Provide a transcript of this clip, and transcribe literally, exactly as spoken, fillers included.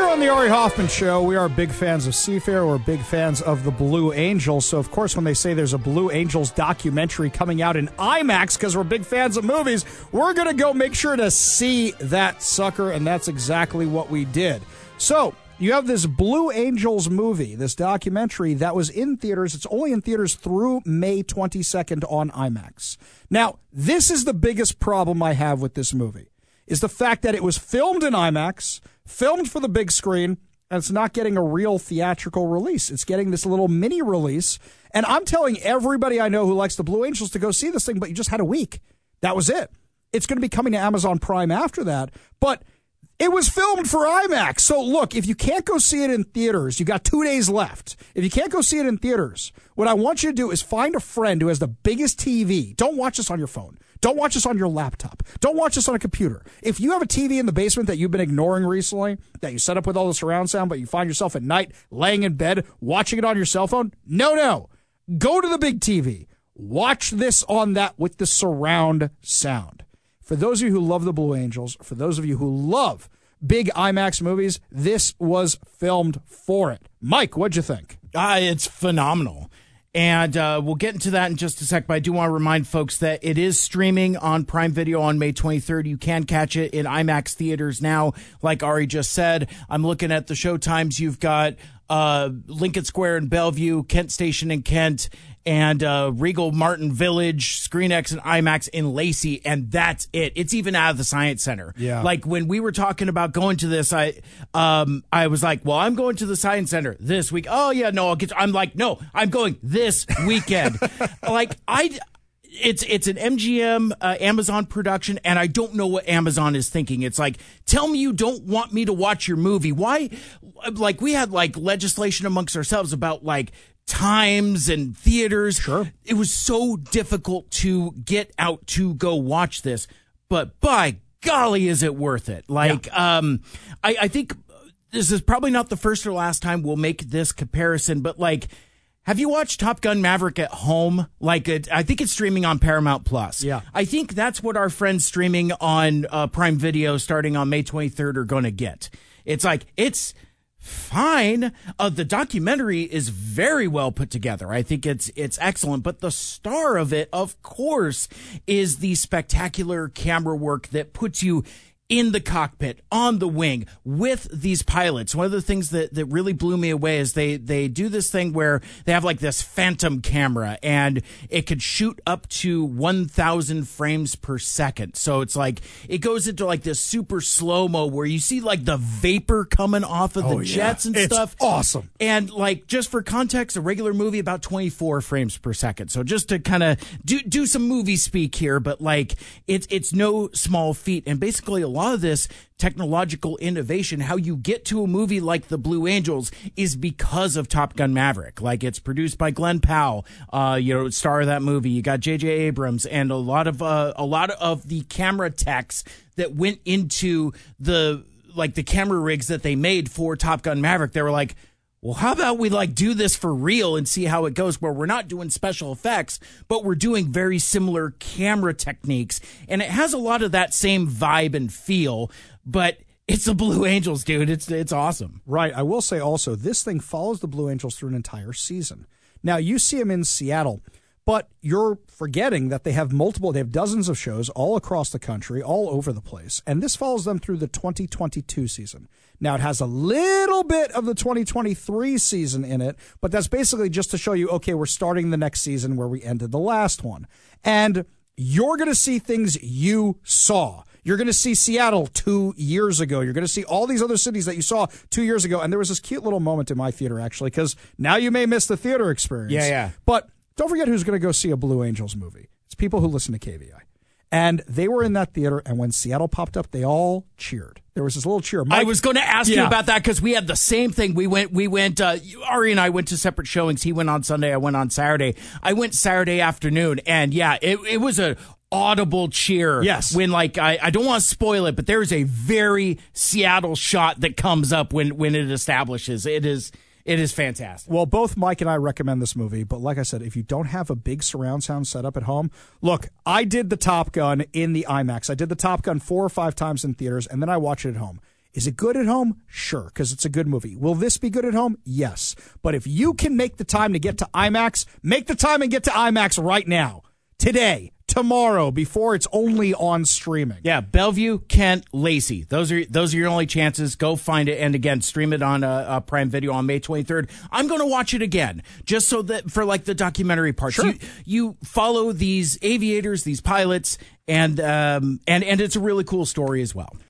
Here on the Ari Hoffman Show, we are big fans of Seafair. We're big fans of the Blue Angels. So, of course, when they say there's a Blue Angels documentary coming out in IMAX because we're big fans of movies, we're going to go make sure to see that sucker, and that's exactly what we did. So, you have this Blue Angels movie, this documentary that was in theaters. It's only in theaters through May twenty-second on IMAX. Now, this is the biggest problem I have with this movie, is the fact that it was filmed in IMAX, filmed for the big screen, and it's not getting a real theatrical release. It's getting this little mini release. And I'm telling everybody I know who likes the Blue Angels to go see this thing, but you just had a week. That was it. It's going to be coming to Amazon Prime after that. But it was filmed for IMAX. So look, if you can't go see it in theaters, you got two days left. If you can't go see it in theaters, what I want you to do is find a friend who has the biggest T V. Don't watch this on your phone. Don't watch this on your laptop. Don't watch this on a computer. If you have a T V in the basement that you've been ignoring recently, that you set up with all the surround sound, but you find yourself at night laying in bed watching it on your cell phone, no, no. Go to the big T V. Watch this on that with the surround sound. For those of you who love the Blue Angels, for those of you who love big IMAX movies, this was filmed for it. Mike, what'd you think? Uh, it's phenomenal. And uh, we'll get into that in just a sec, but I do want to remind folks that it is streaming on Prime Video on May twenty-third. You can catch it in IMAX theaters now, like Ari just said. I'm looking at the show times. You've got uh, Lincoln Square in Bellevue, Kent Station in Kent, and uh, Regal Martin Village, ScreenX and IMAX in Lacey, and that's it. It's even out of the Science Center. Yeah. Like when we were talking about going to this, I um I was like, well, I'm going to the Science Center this week. Oh yeah, no, I'll get. I'm like, no, I'm going this weekend. like I. It's it's an M G M uh, Amazon production, and I don't know what Amazon is thinking. It's like, tell me you don't want me to watch your movie. Why? Like, we had like legislation amongst ourselves about like times and theaters. Sure. It was so difficult to get out to go watch this, but by golly, is it worth it? Like, yeah. um, I, I think this is probably not the first or last time we'll make this comparison, but like, have you watched Top Gun Maverick at home? Like, it, I think it's streaming on Paramount Plus. Yeah. I think that's what our friends streaming on uh, Prime Video starting on May twenty-third are going to get. It's like, it's fine. Uh, the documentary is very well put together. I think it's it's excellent. But the star of it, of course, is the spectacular camera work that puts you in the cockpit, on the wing, with these pilots. One of the things that, that really blew me away is they, they do this thing where they have like this phantom camera, and it could shoot up to one thousand frames per second. So it's like, it goes into like this super slow-mo where you see like the vapor coming off of the oh, jets yeah. and it's stuff. Awesome. And like, just for context, a regular movie about twenty-four frames per second. So just to kind of do, do some movie speak here, but like, it's, it's no small feat. And basically a lot A lot of this technological innovation, how you get to a movie like The Blue Angels, is because of Top Gun Maverick. Like, it's produced by Glenn Powell, uh, you know, star of that movie. You got J J Abrams, and a lot of uh, a lot of the camera techs that went into the like the camera rigs that they made for Top Gun Maverick. They were like, well, how about we like do this for real and see how it goes, where we're not doing special effects, but we're doing very similar camera techniques. And it has a lot of that same vibe and feel, but it's the Blue Angels, dude. It's it's awesome. Right. I will say also, this thing follows the Blue Angels through an entire season. Now, you see them in Seattle, but you're forgetting that they have multiple, they have dozens of shows all across the country, all over the place. And this follows them through the twenty twenty-two season. Now, it has a little bit of the twenty twenty-three season in it, but that's basically just to show you, okay, we're starting the next season where we ended the last one. And you're going to see things you saw. You're going to see Seattle two years ago. You're going to see all these other cities that you saw two years ago. And there was this cute little moment in my theater, actually, because now you may miss the theater experience. Yeah, yeah. But don't forget who's going to go see a Blue Angels movie. It's people who listen to K V I. And they were in that theater, and when Seattle popped up, they all cheered. There was this little cheer. Mike, I was going to ask yeah. you about that, because we had the same thing. We went, we went, uh, Ari and I went to separate showings. He went on Sunday, I went on Saturday. I went Saturday afternoon, and yeah, it, it was a audible cheer. Yes. When, like, I, I don't want to spoil it, but there's a very Seattle shot that comes up when, when it establishes. It is... It is fantastic. Well, both Mike and I recommend this movie, but like I said, if you don't have a big surround sound set up at home, look, I did the Top Gun in the IMAX. I did the Top Gun four or five times in theaters, and then I watched it at home. Is it good at home? Sure, because it's a good movie. Will this be good at home? Yes. But if you can make the time to get to IMAX, make the time and get to IMAX right now. Today. Tomorrow, before it's only on streaming. Yeah, Bellevue, Kent, Lacey. Those are those are your only chances. Go find it, and again, stream it on uh, uh, Prime Video on May twenty-third. I'm going to watch it again, just so that for like the documentary parts, sure. you you follow these aviators, these pilots, and um and and it's a really cool story as well.